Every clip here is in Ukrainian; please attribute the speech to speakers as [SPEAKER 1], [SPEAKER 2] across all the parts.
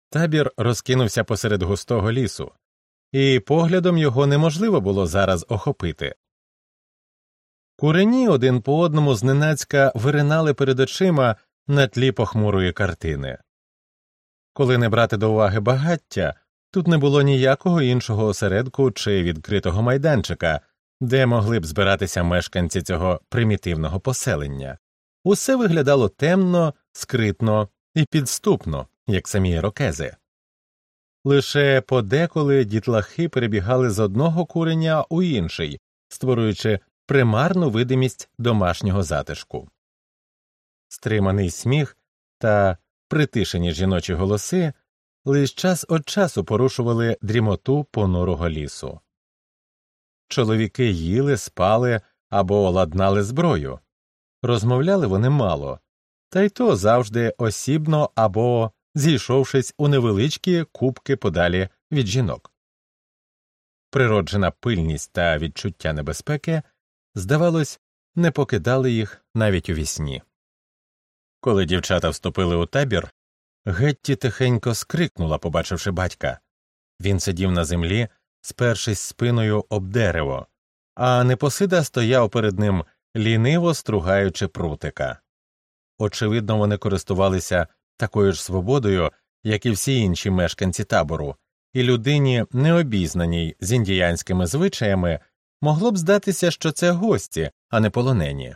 [SPEAKER 1] Табір розкинувся посеред густого лісу, і поглядом його неможливо було зараз охопити. Курені один по одному зненацька виринали перед очима на тлі похмурої картини. Коли не брати до уваги багаття, тут не було ніякого іншого осередку чи відкритого майданчика, де могли б збиратися мешканці цього примітивного поселення. Усе виглядало темно, скритно і підступно, як самі ірокези. Лише подеколи дітлахи перебігали з одного куреня у інший, створюючи примарну видимість домашнього затишку. Стриманий сміх та притишені жіночі голоси лише час від часу порушували дрімоту понурого лісу. Чоловіки їли, спали або ладнали зброю. Розмовляли вони мало, та й то завжди осібно або зійшовшись у невеличкі купки подалі від жінок. Природжена пильність та відчуття небезпеки, здавалось, не покидали їх навіть у вісні. Коли дівчата вступили у табір, Гетті тихенько скрикнула, побачивши батька. Він сидів на землі, спершись спиною об дерево, а Непосида стояв перед ним, ліниво стругаючи прутика. Очевидно, вони користувалися такою ж свободою, як і всі інші мешканці табору, і людині, необізнаній з індіянськими звичаями, могло б здатися, що це гості, а не полонені.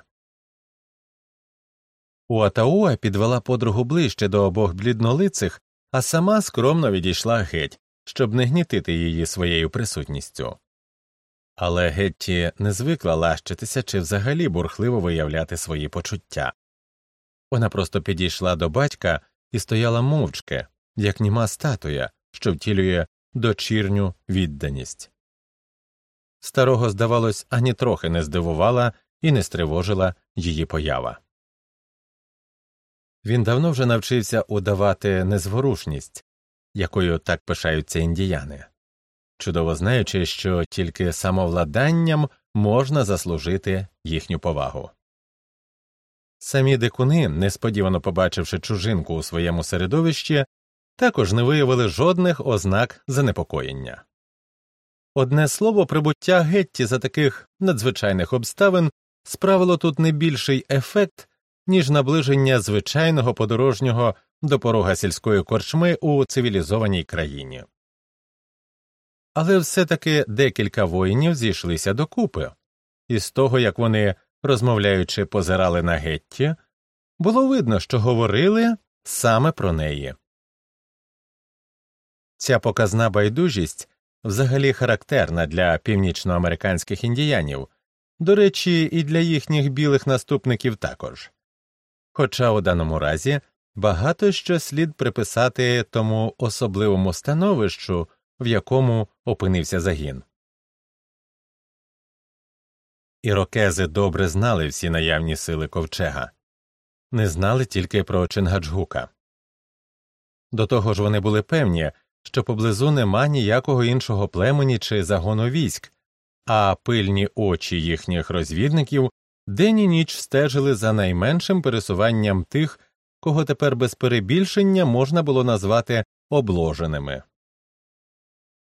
[SPEAKER 1] Уатауа підвела подругу ближче до обох бліднолицих, а сама скромно відійшла геть, щоб не гнітити її своєю присутністю. Але Гетті не звикла лащитися чи взагалі бурхливо виявляти свої почуття. Вона просто підійшла до батька і стояла мовчки, як німа статуя, що втілює дочірню відданість. Старого, здавалось, ані трохи не здивувала і не стривожила її поява. Він давно вже навчився удавати незворушність, якою так пишаються індіяни, чудово знаючи, що тільки самовладанням можна заслужити їхню повагу. Самі дикуни, несподівано побачивши чужинку у своєму середовищі, також не виявили жодних ознак занепокоєння. Одне слово, прибуття Гетті за таких надзвичайних обставин справило тут не більший ефект, ніж наближення звичайного подорожнього до порога сільської корчми у цивілізованій країні. Але все-таки декілька воїнів зійшлися докупи, і з того, як вони, розмовляючи, позирали на Гетті, було видно, що говорили саме про неї. Ця показна байдужість взагалі характерна для північноамериканських індіянів, до речі, і для їхніх білих наступників також. Хоча у даному разі багато що слід приписати тому особливому становищу, в якому опинився загін. Ірокези добре знали всі наявні сили ковчега, не знали тільки про Чингаджгука. До того ж вони були певні, що поблизу нема ніякого іншого племені чи загону військ, а пильні очі їхніх розвідників день і ніч стежили за найменшим пересуванням тих, кого тепер без перебільшення можна було назвати обложеними.